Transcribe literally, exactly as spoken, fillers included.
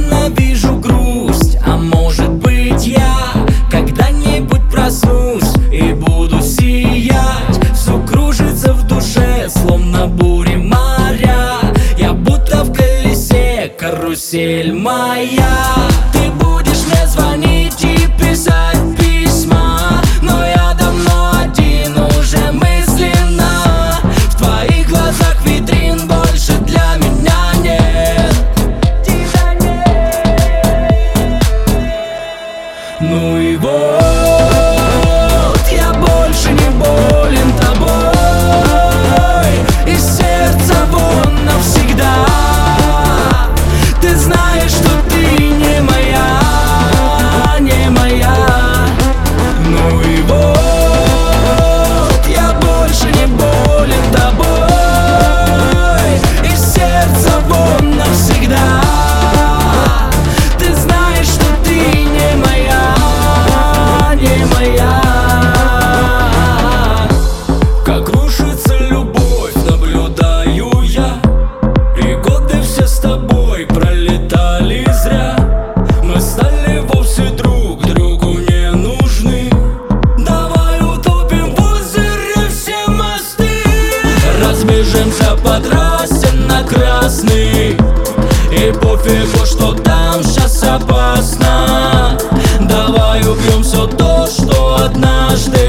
ненавижу грусть. А может быть, я когда-нибудь проснусь и буду сиять. Все кружится в душе, словно бури моря. Я будто в колесе, карусель моя. Ты будешь мне звонить и писать письма, но я давно один уже мысленно. В твоих глазах витрин больше для меня нет. Тебя нет. Ну и вот, я больше не болен тобой, из сердца вон навсегда. Ты знаешь, что ты не моя, не моя. Ну и вот, я больше не болен тобой, из сердца вон навсегда. Ты знаешь, что ты не моя, не моя. Как рушится любовь, наблюдаю я, и годы все с тобой пролетали зря. Мы стали вовсе друг другу не нужны. Давай утопим в озере все мосты, разбежимся по трассе на красный, и пофигу, что там сейчас опасно. Давай убьем все то, что однажды